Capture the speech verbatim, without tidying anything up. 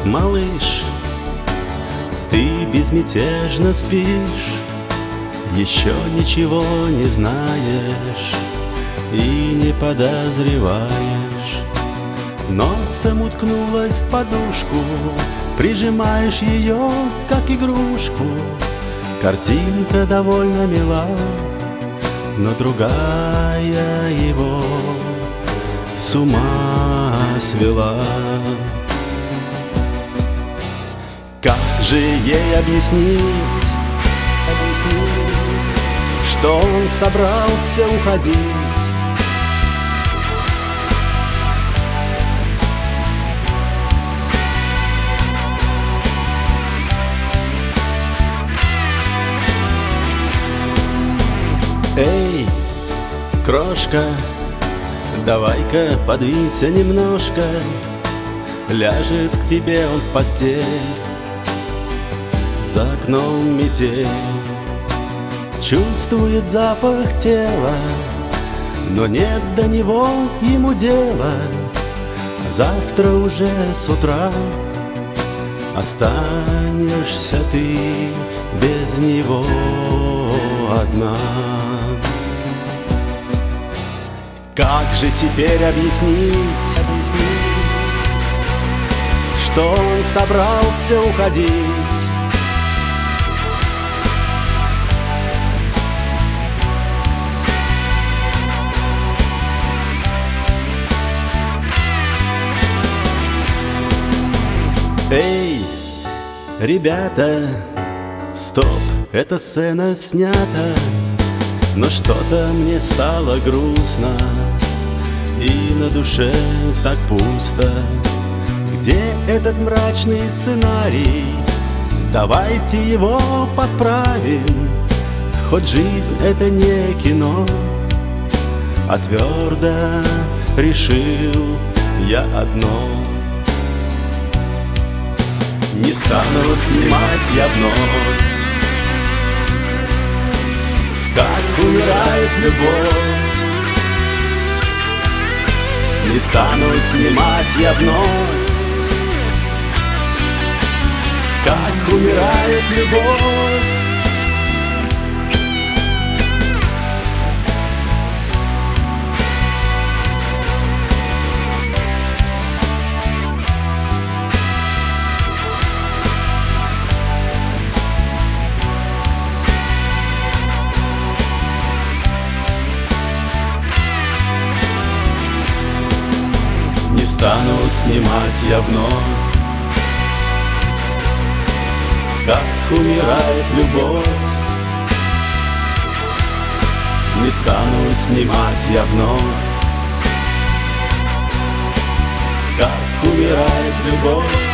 малыш, ты безмятежно спишь, еще ничего не знаешь и не подозреваешь. Носом уткнулась в подушку, прижимаешь ее, как игрушку. Картинка довольно мила, но другая его с ума свела. Как же ей объяснить, объяснить, что он собрался уходить? Эй, крошка, давай-ка подвинься немножко. Ляжет к тебе он в постель, за окном метель. Чувствует запах тела, но нет до него ему дела. Завтра уже с утра останешься ты без него одна. Как же теперь объяснить, объяснить, что он собрался уходить? Эй, ребята, стоп, эта сцена снята, но что-то мне стало грустно и на душе так пусто. Где этот мрачный сценарий? Давайте его подправим. Хоть жизнь это не кино, а твердо решил я одно: не стану снимать я вновь, как умирает любовь. Не стану снимать я вновь, как умирает любовь. Не стану снимать я вновь, как умирает любовь. Не стану снимать я вновь, как умирает любовь.